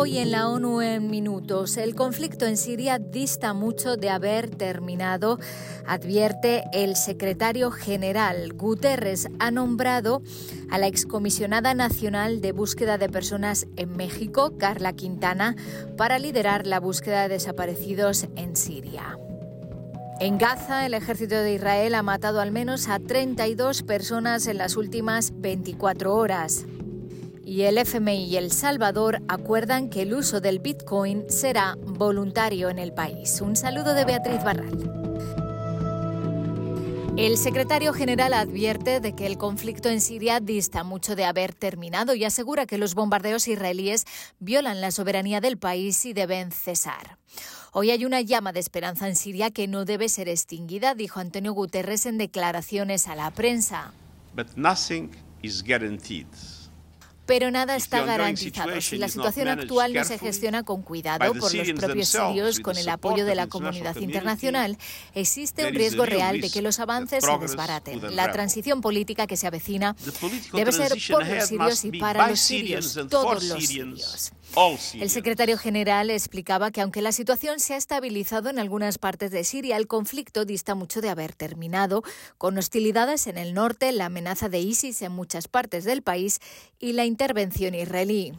Hoy en la ONU en minutos, el conflicto en Siria dista mucho de haber terminado, advierte el secretario general. Guterres ha nombrado a la excomisionada nacional de búsqueda de personas en México, Carla Quintana, para liderar la búsqueda de desaparecidos en Siria. En Gaza, el ejército de Israel ha matado al menos a 32 personas en las últimas 24 horas. Y el FMI y El Salvador acuerdan que el uso del Bitcoin será voluntario en el país. Un saludo de Beatriz Barral. El secretario general advierte de que el conflicto en Siria dista mucho de haber terminado y asegura que los bombardeos israelíes violan la soberanía del país y deben cesar. Hoy hay una llama de esperanza en Siria que no debe ser extinguida, dijo Antonio Guterres en declaraciones a la prensa. But nothing is guaranteed. Pero nada está garantizado. Si la situación actual no se gestiona con cuidado por los propios sirios, con el apoyo de la comunidad internacional, existe un riesgo real de que los avances se desbaraten. La transición política que se avecina debe ser por los sirios y para los sirios, todos los sirios. El secretario general explicaba que aunque la situación se ha estabilizado en algunas partes de Siria, el conflicto dista mucho de haber terminado, con hostilidades en el norte, la amenaza de ISIS en muchas partes del país y la intervención israelí.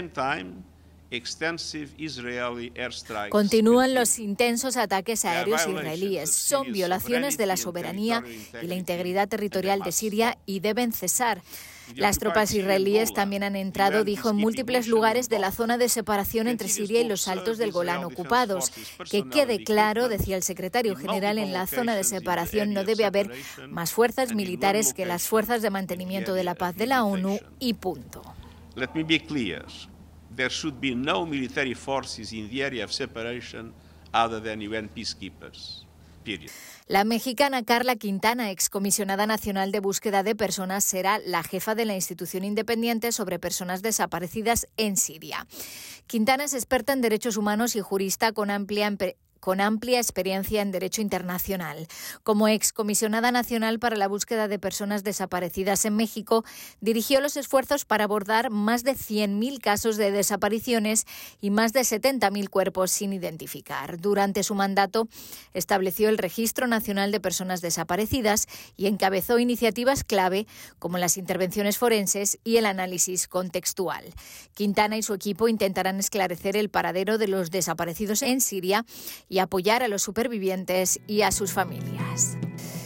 Continúan los intensos ataques aéreos israelíes. Son violaciones de la soberanía y la integridad territorial de Siria y deben cesar. Las tropas israelíes también han entrado, dijo, en múltiples lugares de la zona de separación entre Siria y los Altos del Golán ocupados. Que quede claro, decía el secretario general, en la zona de separación no debe haber más fuerzas militares que las fuerzas de mantenimiento de la paz de la ONU y punto. Let me be clear. There should be no military forces in the area of separation other than UN peacekeepers. Period. La mexicana Carla Quintana, excomisionada nacional de búsqueda de personas, será la jefa de la institución independiente sobre personas desaparecidas en Siria. Quintana es experta en derechos humanos y jurista con amplia experiencia en derecho internacional. Como excomisionada nacional para la búsqueda de personas desaparecidas en México, dirigió los esfuerzos para abordar más de 100.000 casos de desapariciones y más de 70.000 cuerpos sin identificar. Durante su mandato, estableció el Registro Nacional de Personas Desaparecidas y encabezó iniciativas clave como las intervenciones forenses y el análisis contextual. Quintana y su equipo intentarán esclarecer el paradero de los desaparecidos en Siria y apoyar a los supervivientes y a sus familias.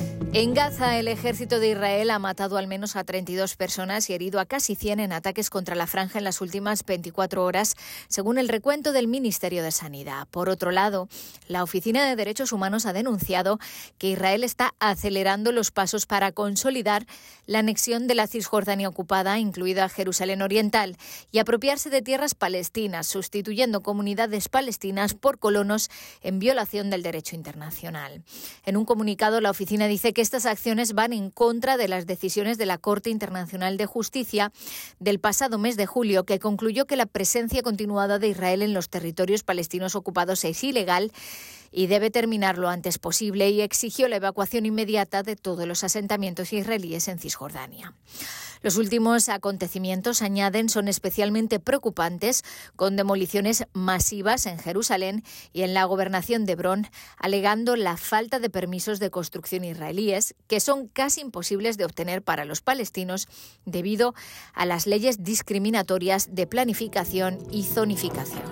En Gaza, el ejército de Israel ha matado al menos a 32 personas y herido a casi 100 en ataques contra la franja en las últimas 24 horas, según el recuento del Ministerio de Sanidad. Por otro lado, la Oficina de Derechos Humanos ha denunciado que Israel está acelerando los pasos para consolidar la anexión de la Cisjordania ocupada, incluida Jerusalén Oriental, y apropiarse de tierras palestinas, sustituyendo comunidades palestinas por colonos en violación del derecho internacional. En un comunicado, la oficina dice que estas acciones van en contra de las decisiones de la Corte Internacional de Justicia del pasado mes de julio, que concluyó que la presencia continuada de Israel en los territorios palestinos ocupados es ilegal y debe terminar lo antes posible, y exigió la evacuación inmediata de todos los asentamientos israelíes en Cisjordania. Los últimos acontecimientos, añaden, son especialmente preocupantes, con demoliciones masivas en Jerusalén y en la gobernación de Hebrón, alegando la falta de permisos de construcción israelíes, que son casi imposibles de obtener para los palestinos debido a las leyes discriminatorias de planificación y zonificación.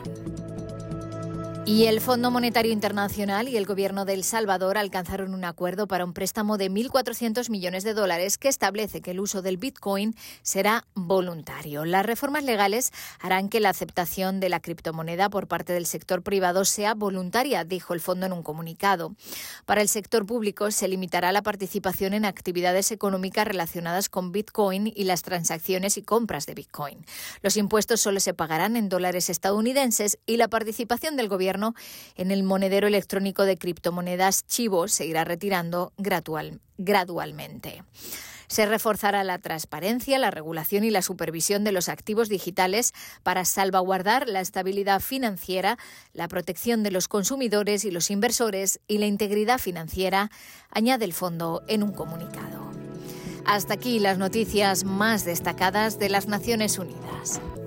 Y el Fondo Monetario Internacional y el Gobierno de El Salvador alcanzaron un acuerdo para un préstamo de $1.400 millones que establece que el uso del Bitcoin será voluntario. Las reformas legales harán que la aceptación de la criptomoneda por parte del sector privado sea voluntaria, dijo el fondo en un comunicado. Para el sector público se limitará la participación en actividades económicas relacionadas con Bitcoin y las transacciones y compras de Bitcoin. Los impuestos solo se pagarán en dólares estadounidenses y la participación del gobierno en el monedero electrónico de criptomonedas Chivo se irá retirando gradualmente. Se reforzará la transparencia, la regulación y la supervisión de los activos digitales para salvaguardar la estabilidad financiera, la protección de los consumidores y los inversores y la integridad financiera, añade el fondo en un comunicado. Hasta aquí las noticias más destacadas de las Naciones Unidas.